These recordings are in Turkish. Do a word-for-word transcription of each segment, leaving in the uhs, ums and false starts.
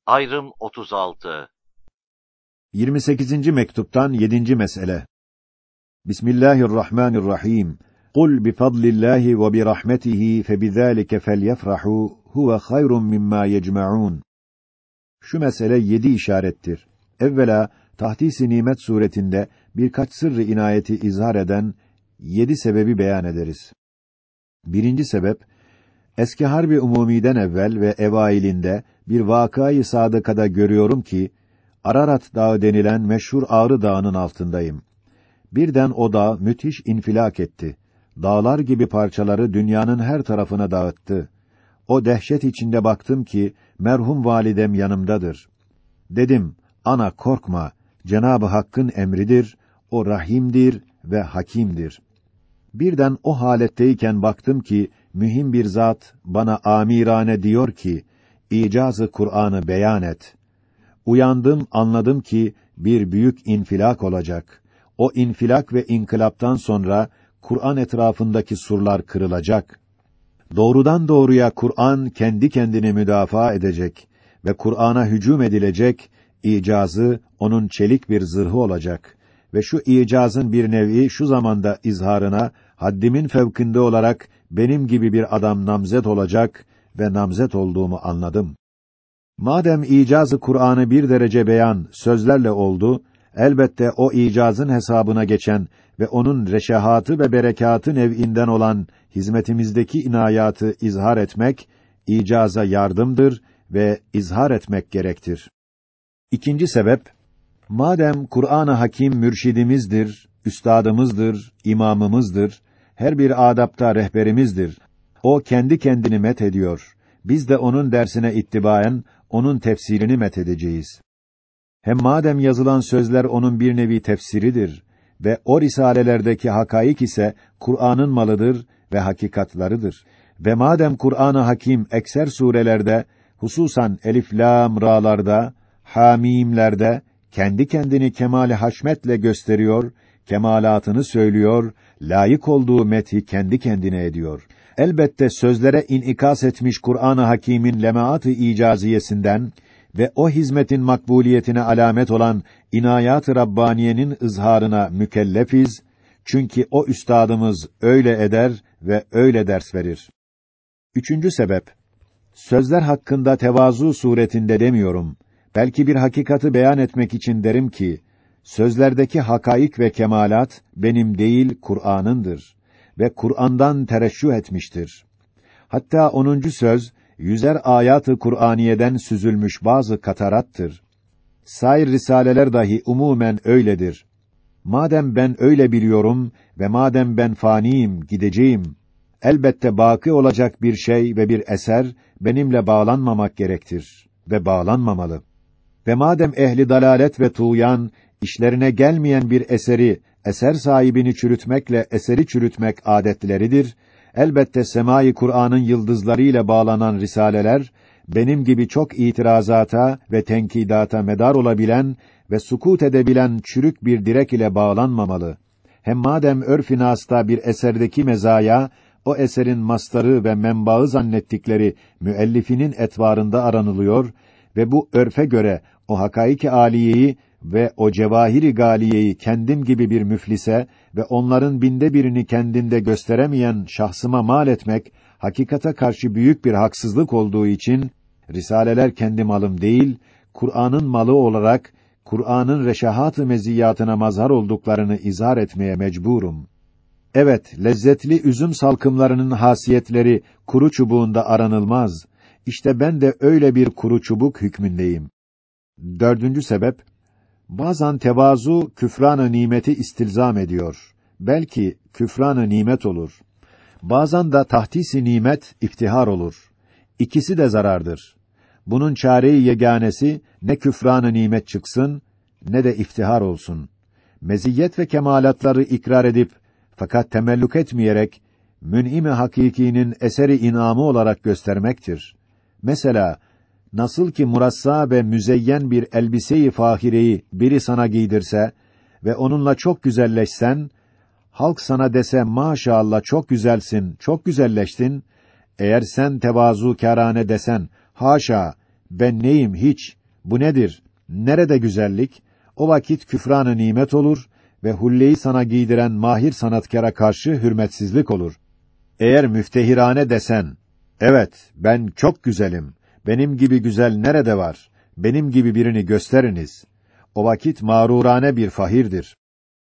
Ayrım otuz altı. yirmi sekizinci mektuptan yedinci mesele. Bismillahirrahmanirrahim. Kul bifadlillahi ve birahmetihi febizalike felyefrahu huve hayrun mimma yecmaun. Şu mesele yedi işarettir. Evvela Tahdis-i Nimet suretinde birkaç sırrı inayeti izhar eden yedi sebebi beyan ederiz. Birinci sebep, eski harbi umumiden evvel ve evailinde bir vakâ-i sadıkada görüyorum ki Ararat Dağı denilen meşhur Ağrı Dağı'nın altındayım. Birden o dağ müthiş infilak etti. Dağlar gibi parçaları dünyanın her tarafına dağıttı. O dehşet içinde baktım ki merhum validem yanımdadır. Dedim, ana korkma, Cenab-ı Hakk'ın emridir, o rahimdir ve hakimdir. Birden o haletteyken baktım ki mühim bir zat bana amirane diyor ki, İcaz-ı Kur'an'ı beyan et. Uyandım, anladım ki bir büyük infilak olacak. O infilak ve inkılaptan sonra Kur'an etrafındaki surlar kırılacak. Doğrudan doğruya Kur'an kendi kendini müdafaa edecek ve Kur'an'a hücum edilecek, icazı onun çelik bir zırhı olacak ve şu icazın bir nevi şu zamanda izharına haddimin fevkinde olarak benim gibi bir adam namzet olacak ve namzet olduğumu anladım. Madem icazı Kur'an'ı bir derece beyan sözlerle oldu, elbette o icazın hesabına geçen ve onun reşahatı ve berekatı nev'inden olan hizmetimizdeki inayatı izhar etmek, icaza yardımdır ve izhar etmek gerektir. İkinci sebep, madem Kur'an-ı Hakim mürşidimizdir, üstadımızdır, imamımızdır, her bir adapta rehberimizdir, o kendi kendini met ediyor, biz de onun dersine ittibaen, onun tefsirini met edeceğiz. Hem madem yazılan sözler onun bir nevi tefsiridir ve o risalelerdeki hakaik ise Kur'an'ın malıdır ve hakikatlarıdır. Ve madem Kur'an-ı Hakim ekser surelerde, hususan elif lam ra'larda, hamimlerde kendi kendini kemale haşmetle gösteriyor, kemalatını söylüyor, layık olduğu methi kendi kendine ediyor. Elbette sözlere inikas etmiş Kur'an-ı Hakîm'in lemaat-ı icaziyesinden ve o hizmetin makbuliyetine alamet olan inayat-ı Rabbaniye'nin izharına mükellefiz. Çünkü o üstadımız öyle eder ve öyle ders verir. Üçüncü sebep, sözler hakkında tevazu suretinde demiyorum. Belki bir hakikati beyan etmek için derim ki, sözlerdeki hakaik ve kemalat benim değil Kur'an'ındır ve Kur'an'dan tereşşüh etmiştir. Hatta onuncu söz, yüzer ayat-ı Kur'aniyeden süzülmüş bazı katarattır. Sair risaleler dahi umumen öyledir. Madem ben öyle biliyorum ve madem ben faniyim, gideceğim, elbette baki olacak bir şey ve bir eser benimle bağlanmamak gerektir ve bağlanmamalı. Ve madem ehli dalalet ve tuğyan işlerine gelmeyen bir eseri, eser sahibini çürütmekle eseri çürütmek adetleridir, elbette semâ-i Kur'an'ın yıldızlarıyla bağlanan risaleler, benim gibi çok itirazata ve tenkidata medar olabilen ve sukût edebilen çürük bir direk ile bağlanmamalı. Hem madem örf-i nâs'ta bir eserdeki mezaya, o eserin mastarı ve menbaı zannettikleri müellifinin etvarında aranılıyor ve bu örfe göre o hakaik-i âliyeyi ve o cevahir-i gâliyeyi kendim gibi bir müflise ve onların binde birini kendinde gösteremeyen şahsıma mal etmek, hakikate karşı büyük bir haksızlık olduğu için, risaleler kendi malım değil, Kur'an'ın malı olarak, Kur'an'ın reşahat-ı meziyyatına mazhar olduklarını izhar etmeye mecburum. Evet, lezzetli üzüm salkımlarının hasiyetleri kuru çubuğunda aranılmaz. İşte ben de öyle bir kuru çubuk hükmündeyim. Dördüncü sebep, bazen tevazu küfran-ı nimeti istilzam ediyor. Belki küfran-ı nimet olur. Bazen de tahdis-i nimet iftihar olur. İkisi de zarardır. Bunun çare-i yeganesi ne küfran-ı nimet çıksın ne de iftihar olsun. Meziyet ve kemalatları ikrar edip fakat temelluk etmeyerek mün'im-i hakîkînin eseri inamı olarak göstermektir. Mesela nasıl ki murassa ve müzeyyen bir elbise-i fahireyi biri sana giydirse ve onunla çok güzelleşsen, halk sana dese maşallah çok güzelsin, çok güzelleştin, eğer sen tevazukârâne desen, haşa, ben neyim hiç? Bu nedir? Nerede güzellik? O vakit küfran-ı nimet olur ve hulleyi sana giydiren mahir sanatkara karşı hürmetsizlik olur. Eğer müftehirane desen, evet, ben çok güzelim, benim gibi güzel nerede var, benim gibi birini gösteriniz, o vakit mağrurane bir fahirdir.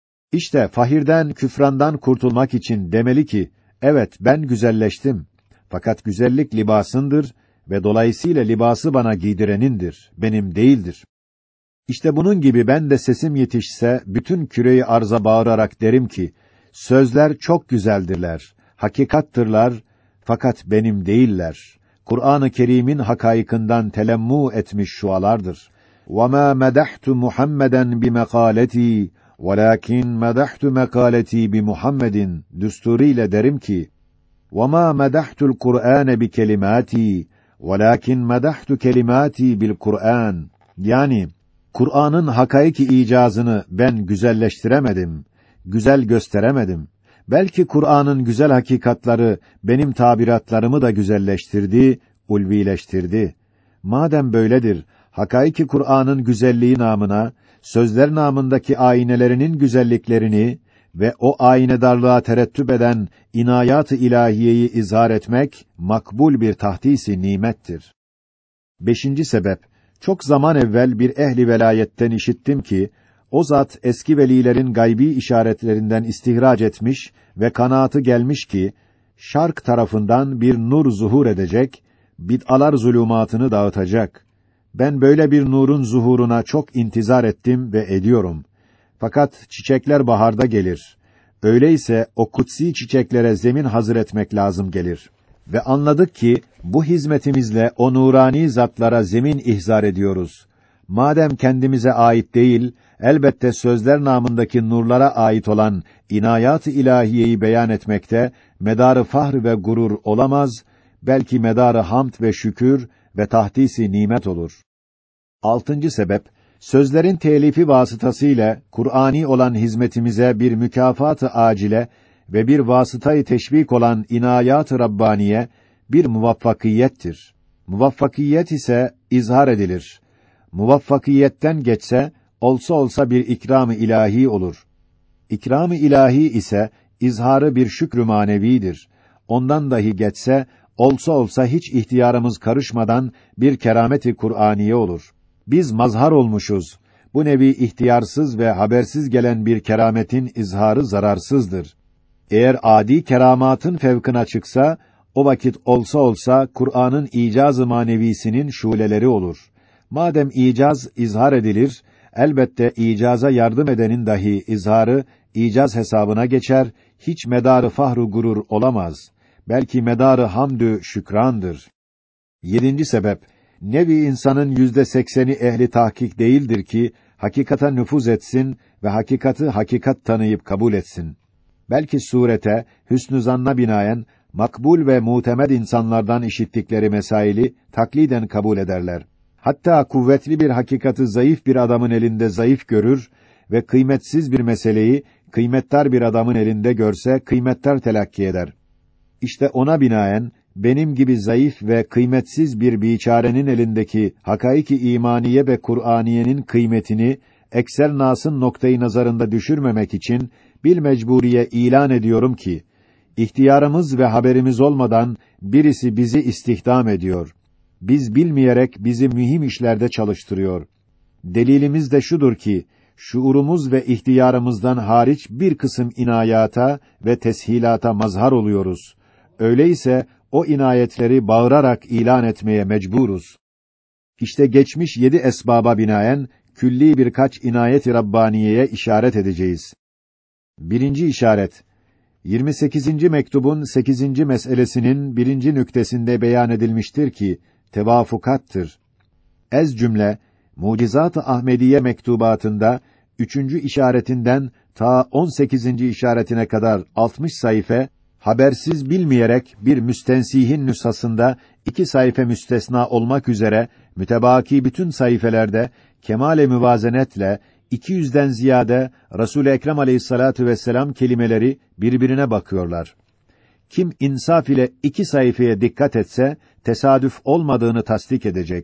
İşte fahirden, küfrandan kurtulmak için demeli ki, evet, ben güzelleştim, fakat güzellik libasındır ve dolayısıyla libası bana giydirenindir, benim değildir. İşte bunun gibi ben de sesim yetişse, bütün küreyi arza bağırarak derim ki, sözler çok güzeldirler, hakikattırlar, fakat benim değiller. Kur'an-ı Kerim'in hakaykından telemmu etmiş şualardır. وَمَا مَدَحْتُ مُحَمَّدًا بِمَقَالَتِي وَلَكِنْ مَدَحْتُ مَقَالَتِي بِمُحَمَّدٍ düsturuyla derim ki, وَمَا مَدَحْتُ الْقُرْآنَ بِكَلِمَاتِي وَلَكِنْ مَدَحْتُ كَلِمَاتِي بِالْقُرْآنِ yani, Kur'an'ın hakaiki icazını ben güzelleştiremedim, güzel gösteremedim. Belki Kur'an'ın güzel hakikatları benim tabiratlarımı da güzelleştirdi, ulvileştirdi. Madem böyledir, hakaiki Kur'an'ın güzelliği namına, sözler namındaki aynelerinin güzelliklerini ve o aynedarlığa terettüp eden inayat-ı ilahiyeyi izhar etmek, makbul bir tahdis-i nimettir. Beşinci sebep, çok zaman evvel bir ehli velayetten işittim ki, o zat eski velilerin gaybi işaretlerinden istihraç etmiş ve kanaatı gelmiş ki, şark tarafından bir nur zuhur edecek, bid'alar zulûmatını dağıtacak. Ben böyle bir nurun zuhuruna çok intizar ettim ve ediyorum. Fakat çiçekler baharda gelir. Öyleyse o kutsi çiçeklere zemin hazır etmek lazım gelir. Ve anladık ki, bu hizmetimizle o nurani zatlara zemin ihzar ediyoruz. Madem kendimize ait değil, elbette sözler namındaki nurlara ait olan inayat-ı ilahiyeyi beyan etmekte, medarı fahr ve gurur olamaz, belki medarı hamd ve şükür ve tahdis-i nimet olur. Altıncı sebep, sözlerin telifi vasıtasıyla Kur'ani olan hizmetimize bir mükafat-ı acile ve bir vasıtayı teşvik olan inayat-ı rabbaniye bir muvaffakiyettir. Muvaffakiyet ise izhar edilir. Muvaffakiyetten geçse olsa olsa bir ikram-ı ilahi olur. İkram-ı ilahi ise izharı bir şükrü manevidir. Ondan dahi geçse olsa olsa hiç ihtiyarımız karışmadan bir keramet-i Kur'aniye olur. Biz mazhar olmuşuz. Bu nevi ihtiyarsız ve habersiz gelen bir kerametin izharı zararsızdır. Eğer adi keramatın fevkına çıksa, o vakit olsa olsa Kur'an'ın icaz-ı manevisinin şuleleri olur. Madem icaz izhar edilir, elbette icaza yardım edenin dahi izharı icaz hesabına geçer, hiç medarı fahru gurur olamaz. Belki medarı hamdü şükrandır. Yedinci sebep, nevi insanın yüzde sekseni ehli tahkik değildir ki, hakikata nüfuz etsin ve hakikatı hakikat tanıyıp kabul etsin. Belki surete, hüsnü zanna binaen, makbul ve mutemed insanlardan işittikleri mesaili takliden kabul ederler. Hatta kuvvetli bir hakikatı zayıf bir adamın elinde zayıf görür ve kıymetsiz bir meseleyi kıymetdar bir adamın elinde görse kıymetdar telakki eder. İşte ona binaen benim gibi zayıf ve kıymetsiz bir biçarenin elindeki hakaiki imaniye ve Kur'aniyenin kıymetini ekser nasın noktayı nazarında düşürmemek için bil mecburiye ilan ediyorum ki ihtiyarımız ve haberimiz olmadan birisi bizi istihdam ediyor. Biz bilmeyerek bizi mühim işlerde çalıştırıyor. Delilimiz de şudur ki şuurumuz ve ihtiyarımızdan hariç bir kısım inayata ve teshilata mazhar oluyoruz. Öyleyse o inayetleri bağırarak ilan etmeye mecburuz. İşte geçmiş yedi esbaba binaen külli birkaç inayet-i rabbaniyeye işaret edeceğiz. Birinci işaret, yirmi sekizinci mektubun sekizinci meselesinin birinci nüktesinde beyan edilmiştir ki tevafukattır. Ez cümle Mucizat-ı Ahmediye mektubatında üçüncü işaretinden ta on sekizinci işaretine kadar altmış sayfa habersiz bilmeyerek bir müstensihin nüshasında iki sayfa müstesna olmak üzere mütebaki bütün sayfelerde kemale müvazenetle iki yüzden ziyade Resul-i Ekrem Aleyhissalatu vesselam kelimeleri birbirine bakıyorlar. Kim insaf ile iki sayfaya dikkat etse tesadüf olmadığını tasdik edecek.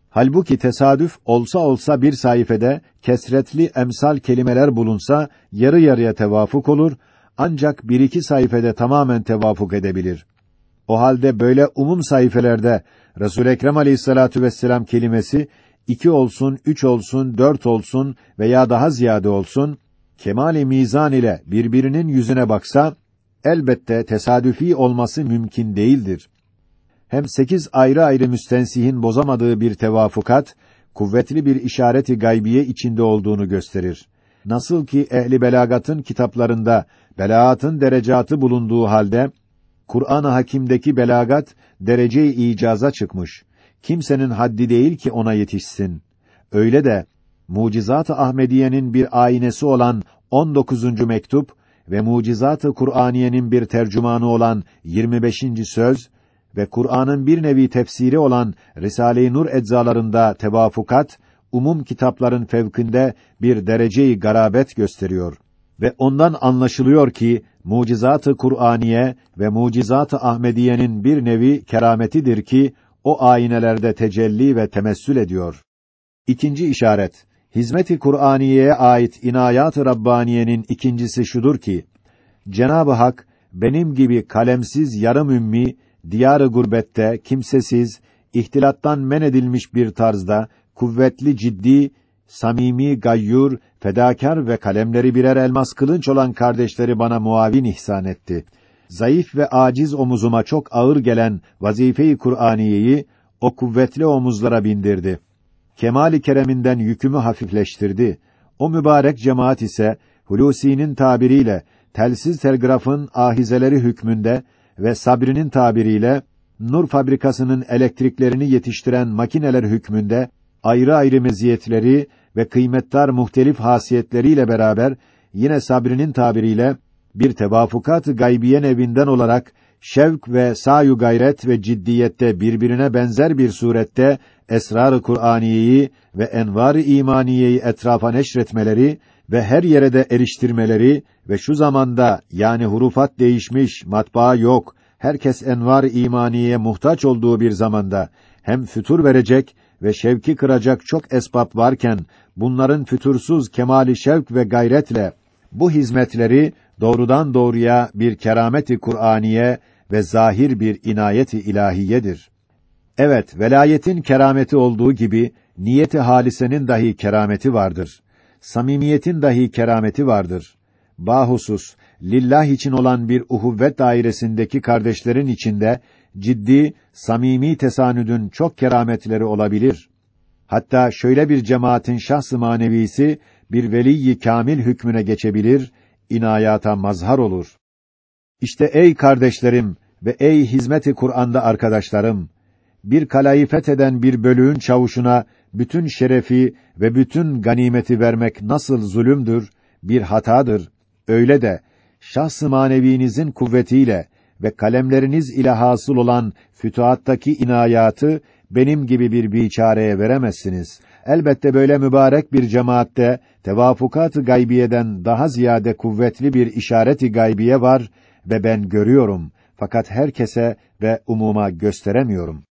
Halbuki tesadüf olsa olsa bir sayfede kesretli emsal kelimeler bulunsa yarı yarıya tevafuk olur, ancak bir iki sayfede tamamen tevafuk edebilir. O halde böyle umum sayfelerde Resul-i Ekrem Aleyhissalatu vesselam kelimesi iki olsun, üç olsun, dört olsun veya daha ziyade olsun, kemal-i mizan ile birbirinin yüzüne baksa, elbette tesadüfi olması mümkün değildir. Hem sekiz ayrı ayrı müstensihin bozamadığı bir tevafukat, kuvvetli bir işareti gaybiye içinde olduğunu gösterir. Nasıl ki ehli belagatın kitaplarında belaatın derecatı bulunduğu halde, Kur'an-ı Hakîm'deki belagat derece-i icaza çıkmış. Kimsenin haddi değil ki ona yetişsin. Öyle de Mucizat-ı Ahmediye'nin bir aynesi olan on dokuzuncu mektup ve Mucizat-ı Kur'aniye'nin bir tercümanı olan yirmi beşinci söz ve Kur'an'ın bir nevi tefsiri olan Risale-i Nur eczalarında tevafukat, umum kitapların fevkinde bir derece-i garabet gösteriyor. Ve ondan anlaşılıyor ki, Mucizat-ı Kur'aniye ve Mucizat-ı Ahmediye'nin bir nevi kerametidir ki, o aynelerde tecelli ve temessül ediyor. İkinci işaret, Hizmet-i Kur'aniye'ye ait inayat-ı Rabbaniye'nin ikincisi şudur ki, Cenab-ı Hak, benim gibi kalemsiz yarım ümmi, diyar-ı gurbette, kimsesiz, ihtilattan men edilmiş bir tarzda, kuvvetli, ciddi, samimi, gayyur, fedakar ve kalemleri birer elmas kılınç olan kardeşleri bana muavin ihsan etti. Zayıf ve aciz omuzuma çok ağır gelen vazife-i Kur'aniyeyi o kuvvetli omuzlara bindirdi. Kemâl-i kereminden yükümü hafifleştirdi. O mübarek cemaat ise Hulusi'nin tabiriyle telsiz telgrafın ahizeleri hükmünde ve Sabri'nin tabiriyle nur fabrikasının elektriklerini yetiştiren makineler hükmünde ayrı ayrı meziyetleri ve kıymetdar muhtelif hasiyetleriyle beraber yine Sabri'nin tabiriyle bir tevafukat-ı gaybiye nevinden olarak şevk ve sayu gayret ve ciddiyette birbirine benzer bir surette esrar-ı Kur'aniyeyi ve envar-ı imaniyeyi etrafa neşretmeleri ve her yere de eriştirmeleri ve şu zamanda yani hurufat değişmiş, matbaa yok, herkes envar-ı imaniyeye muhtaç olduğu bir zamanda hem fütur verecek ve şevki kıracak çok esbab varken bunların fütursuz kemali şevk ve gayretle bu hizmetleri doğrudan doğruya bir kerameti Kur'aniye ve zahir bir inayeti ilahiyedir. Evet, velayetin kerameti olduğu gibi niyeti halisenin dahi kerameti vardır. Samimiyetin dahi kerameti vardır. Bahusus lillah için olan bir uhuvvet dairesindeki kardeşlerin içinde ciddi, samimi tesanüdün çok kerametleri olabilir. Hatta şöyle bir cemaatin şahs-ı manevisi bir veli-i kâmil hükmüne geçebilir, inayata mazhar olur. İşte ey kardeşlerim ve ey hizmet-i Kur'an'da arkadaşlarım, bir kalayı fetheden bir bölüğün çavuşuna bütün şerefi ve bütün ganimeti vermek nasıl zulümdür, bir hatadır. Öyle de şahs-ı manevinizin kuvvetiyle ve kalemleriniz ile hasıl olan fütuhattaki inayatı benim gibi bir biçareye veremezsiniz. Elbette böyle mübarek bir cemaatte tevafukat-ı gaybiyeden daha ziyade kuvvetli bir işaret-i gaybiye var ve ben görüyorum fakat herkese ve umuma gösteremiyorum.